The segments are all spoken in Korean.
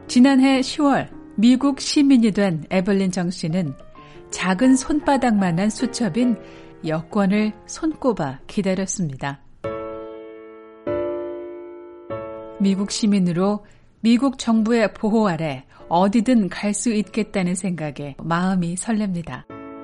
지난해 10월 미국 시민이 된 에블린 정 씨는 작은 손바닥만한 수첩인 여권을 손꼽아 기다렸습니다. 미국 시민으로 미국 정부의 보호 아래 어디든 갈 수 있겠다는 생각에 마음이 설렙니다.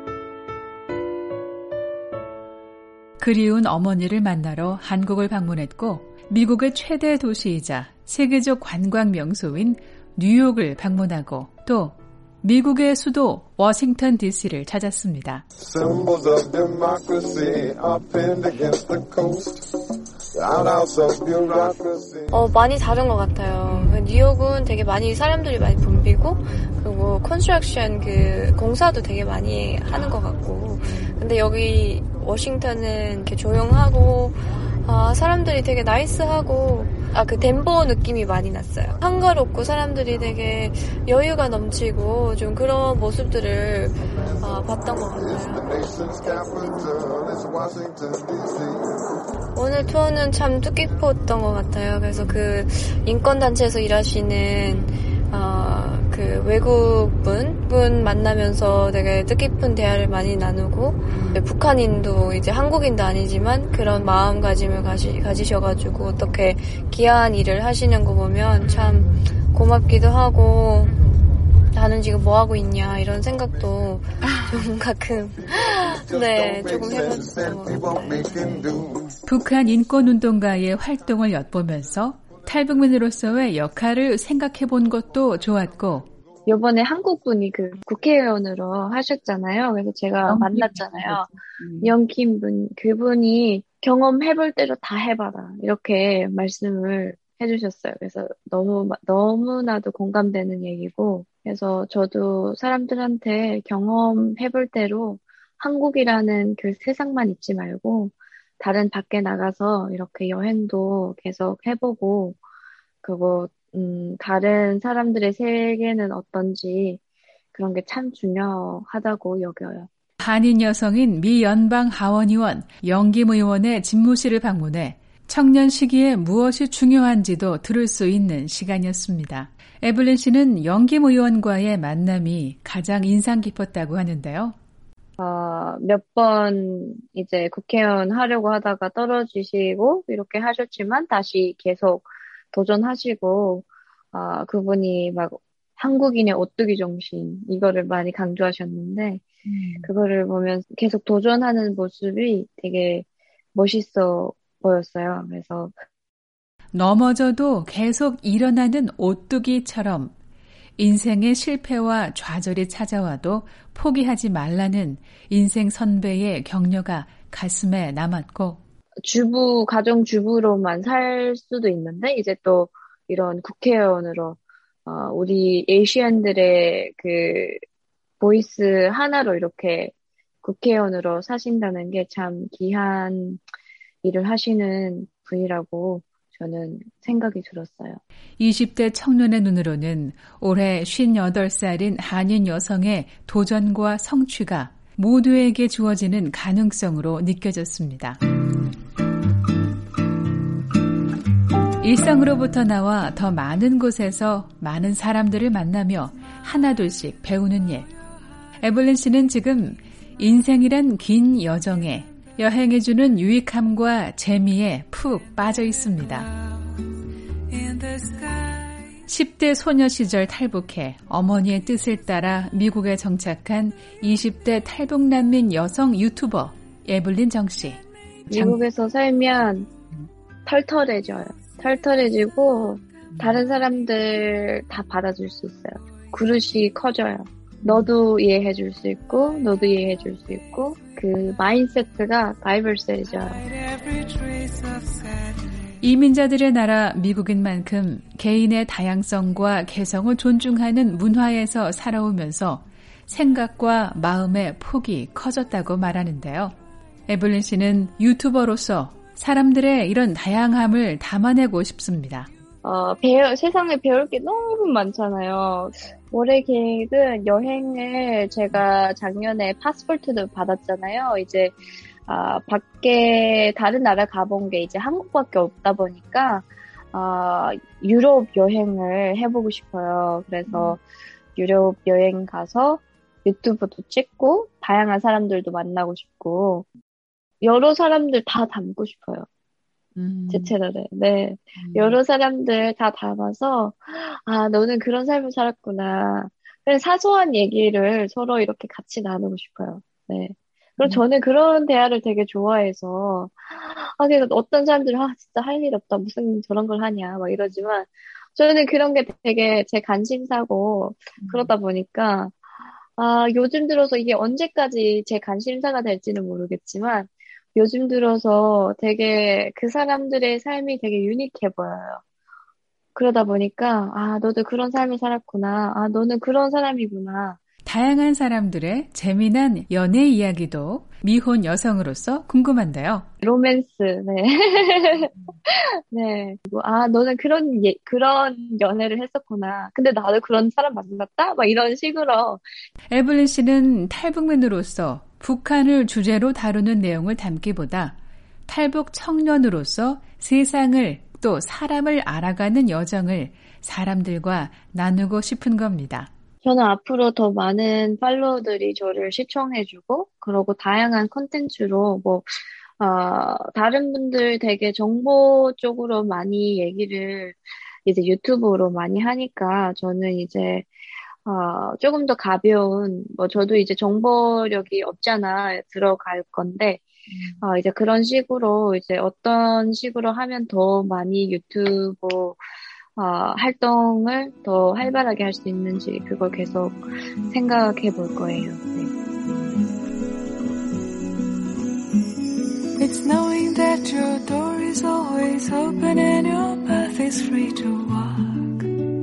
그리운 어머니를 만나러 한국을 방문했고 미국의 최대 도시이자 세계적 관광 명소인 뉴욕을 방문하고 또 미국의 수도 워싱턴 DC를 찾았습니다. 많이 다른 것 같아요. 뉴욕은 되게 많이 사람들이 많이 붐비고 그리고 컨스트럭션 공사도 되게 많이 하는 것 같고 근데 여기 워싱턴은 이렇게 조용하고 사람들이 되게 나이스하고 그 덴버 느낌이 많이 났어요. 한가롭고 사람들이 되게 여유가 넘치고 좀 그런 모습들을 봤던 것 같아요. 오늘 투어는 참 뜻깊었던 것 같아요. 그래서 그 인권단체에서 일하시는 그 외국분 만나면서 되게 뜻깊은 대화를 많이 나누고 북한인도 이제 한국인도 아니지만 그런 마음가짐을 가지셔가지고 어떻게 귀한 일을 하시는 거 보면 참 고맙기도 하고 나는 지금 뭐 하고 있냐 이런 생각도 좀 가끔 조금 해봤던 것 같아요. 북한 인권운동가의 활동을 엿보면서 탈북민으로서의 역할을 생각해본 것도 좋았고 이번에 한국분이 국회의원으로 하셨잖아요. 그래서 제가 만났잖아요. 영킴 분, 그분이 경험해볼 대로 다 해봐라 이렇게 말씀을 해주셨어요. 그래서 너무나도 공감되는 얘기고 그래서 저도 사람들한테 경험해볼 대로 한국이라는 그 세상만 있지 말고 다른 밖에 나가서 이렇게 여행도 계속 해보고 그리고 다른 사람들의 세계는 어떤지 그런 게 참 중요하다고 여겨요. 한인 여성인 미 연방 하원 의원 영김 의원의 집무실을 방문해 청년 시기에 무엇이 중요한지도 들을 수 있는 시간이었습니다. 에블린 씨는 영김 의원과의 만남이 가장 인상 깊었다고 하는데요. 몇 번 이제 국회의원 하려고 하다가 떨어지시고 이렇게 하셨지만 다시 계속 도전하시고 그분이 막 한국인의 오뚜기 정신 이거를 많이 강조하셨는데 그거를 보면 계속 도전하는 모습이 되게 멋있어 보였어요. 그래서 넘어져도 계속 일어나는 오뚜기처럼 인생의 실패와 좌절이 찾아와도 포기하지 말라는 인생 선배의 격려가 가슴에 남았고 가정주부로만 살 수도 있는데 이제 또 이런 국회의원으로 우리 에이시안들의 그 보이스 하나로 이렇게 국회의원으로 사신다는 게 참 귀한 일을 하시는 분이라고 저는 생각이 들었어요. 20대 청년의 눈으로는 올해 58살인 한인 여성의 도전과 성취가 모두에게 주어지는 가능성으로 느껴졌습니다. 일상으로부터 나와 더 많은 곳에서 많은 사람들을 만나며 하나둘씩 배우는 일. 에블린 씨는 지금 인생이란 긴 여정에 여행해주는 유익함과 재미에 푹 빠져 있습니다. 10대 소녀 시절 탈북해 어머니의 뜻을 따라 미국에 정착한 20대 탈북난민 여성 유튜버 에블린 정 씨. 미국에서 살면 털털해지고 다른 사람들 다 받아줄 수 있어요. 그릇이 커져요. 너도 이해해줄 수 있고 너도 이해해줄 수 있고 그 마인드세트가 다이버스해져요. 이민자들의 나라 미국인 만큼 개인의 다양성과 개성을 존중하는 문화에서 살아오면서 생각과 마음의 폭이 커졌다고 말하는데요. 에블린 씨는 유튜버로서 사람들의 이런 다양함을 담아내고 싶습니다. 세상에 배울 게 너무 많잖아요. 올해 계획은 여행을 제가 작년에 파스포트도 받았잖아요. 이제 밖에 다른 나라 가본 게 이제 한국밖에 없다 보니까 유럽 여행을 해보고 싶어요. 그래서 유럽 여행 가서 유튜브도 찍고 다양한 사람들도 만나고 싶고 여러 사람들 다 담고 싶어요. 제 채널에. 네. 여러 사람들 다 담아서 너는 그런 삶을 살았구나. 그냥 사소한 얘기를 서로 이렇게 같이 나누고 싶어요. 네. 그리고 저는 그런 대화를 되게 좋아해서 그러니까 어떤 사람들은 진짜 할 일 없다. 무슨 저런 걸 하냐. 막 이러지만 저는 그런 게 되게 제 관심사고 그러다 보니까 요즘 들어서 이게 언제까지 제 관심사가 될지는 모르겠지만 요즘 들어서 되게 그 사람들의 삶이 되게 유니크해 보여요. 그러다 보니까 너도 그런 삶을 살았구나. 너는 그런 사람이구나. 다양한 사람들의 재미난 연애 이야기도 미혼 여성으로서 궁금한데요. 로맨스, 네. 네. 너는 그런 연애를 했었구나. 근데 나도 그런 사람 만났다? 막 이런 식으로. 에블린 씨는 탈북민으로서 북한을 주제로 다루는 내용을 담기보다 탈북 청년으로서 세상을 또 사람을 알아가는 여정을 사람들과 나누고 싶은 겁니다. 저는 앞으로 더 많은 팔로워들이 저를 시청해주고, 그리고 다양한 콘텐츠로 다른 분들 되게 정보 쪽으로 많이 얘기를 이제 유튜브로 많이 하니까 저는 이제 조금 더 가벼운, 저도 이제 정보력이 없잖아, 들어갈 건데, 이제 그런 식으로 이제 어떤 식으로 하면 더 많이 유튜브 활동을 더 활발하게 할 수 있는지 그걸 계속 생각해 볼 거예요. 네. It's knowing that your door is always open and your path is free to walk.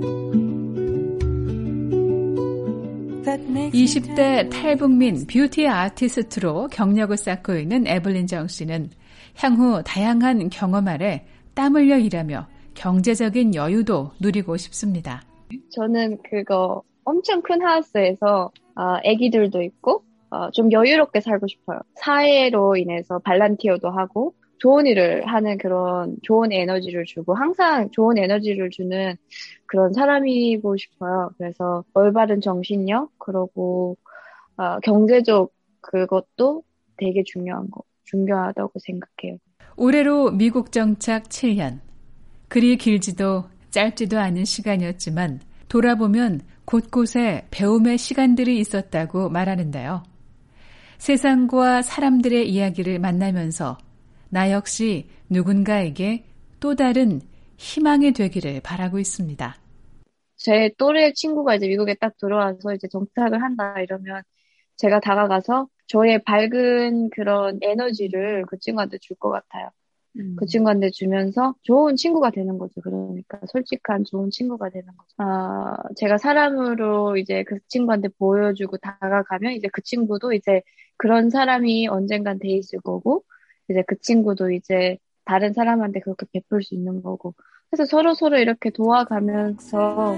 20대 탈북민 뷰티 아티스트로 경력을 쌓고 있는 에블린 정 씨는 향후 다양한 경험 아래 땀 흘려 일하며 경제적인 여유도 누리고 싶습니다. 저는 그거 엄청 큰 하우스에서 아기들도 있고 좀 여유롭게 살고 싶어요. 사회로 인해서 발란티어도 하고 좋은 일을 하는 그런 좋은 에너지를 주고 항상 좋은 에너지를 주는 그런 사람이고 싶어요. 그래서 올바른 정신력 그리고 경제적 그것도 되게 중요하다고 생각해요. 올해로 미국 정착 7년. 그리 길지도 짧지도 않은 시간이었지만 돌아보면 곳곳에 배움의 시간들이 있었다고 말하는데요. 세상과 사람들의 이야기를 만나면서 나 역시 누군가에게 또 다른 희망이 되기를 바라고 있습니다. 제 또래 친구가 이제 미국에 딱 들어와서 이제 정착을 한다 이러면 제가 다가가서 저의 밝은 그런 에너지를 그 친구한테 줄 것 같아요. 그 친구한테 주면서 좋은 친구가 되는 거죠. 그러니까 솔직한 좋은 친구가 되는 거죠. 제가 사람으로 이제 그 친구한테 보여주고 다가가면 이제 그 친구도 이제 그런 사람이 언젠간 돼 있을 거고 이제 그 친구도 이제 다른 사람한테 그렇게 베풀 수 있는 거고 그래서 서로 이렇게 도와가면서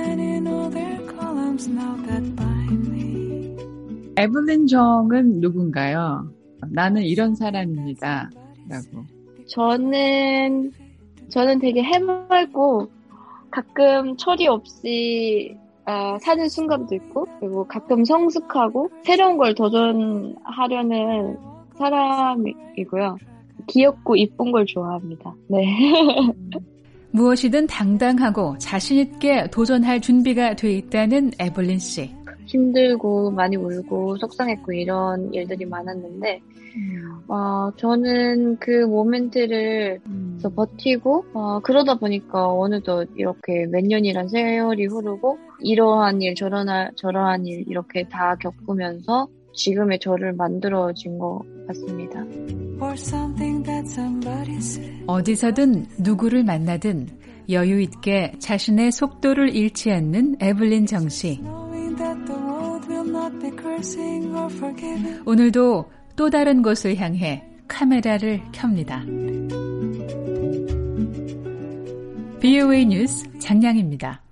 에블린 정은 누군가요? 나는 이런 사람입니다. 라고. 저는 되게 해맑고 가끔 철이 없이 사는 순간도 있고 그리고 가끔 성숙하고 새로운 걸 도전하려는 사람이고요. 귀엽고 이쁜 걸 좋아합니다. 네. 무엇이든 당당하고 자신 있게 도전할 준비가 돼 있다는 에블린 씨. 힘들고 많이 울고 속상했고 이런 일들이 많았는데 저는 그 모멘트를 버티고 그러다 보니까 어느덧 이렇게 몇 년이란 세월이 흐르고 이러한 일 저러한 일 이렇게 다 겪으면서 지금의 저를 만들어진 것 같습니다. 어디서든 누구를 만나든 여유 있게 자신의 속도를 잃지 않는 에블린 정 씨. 오늘도 또 다른 곳을 향해 카메라를 켭니다. BOA 뉴스 장량입니다.